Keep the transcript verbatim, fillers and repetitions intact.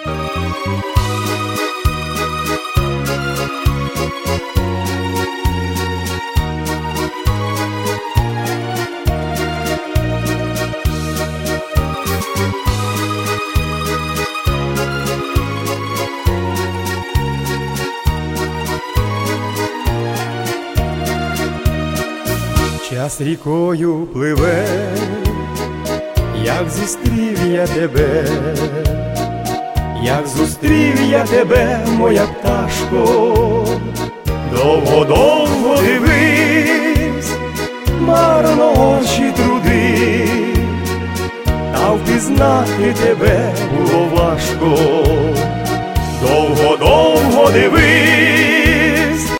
Час рікою пливе, як зустрів я тебе, як зустрів я тебе, моя пташко, довго-довго дивись, марно очі труди, та впізнати тебе було важко.